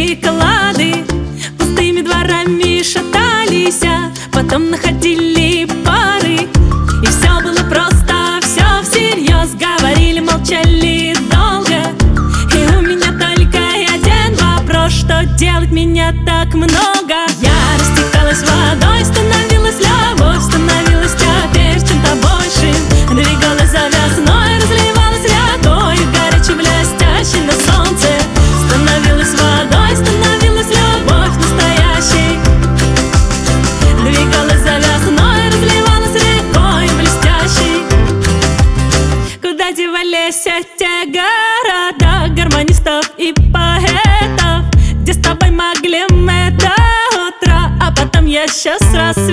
приклады, пустыми дворами шатались, а потом находили пары. И все было просто, все всерьез, говорили, молчали долго. И у меня только один вопрос: что делать, меня так много? Я растекалась водой, становилась любовь, становилась теперь чем-то большим. Двигалась завязной, разливалась рекой, горячей, блестящей на солнце. Становилась водой, становилась любовь настоящей. Двигалась завязной, разливалась рекой блестящей. Куда девались эти города гармонистов и поэтов, где с тобой могли мы до утра, а потом я сейчас раз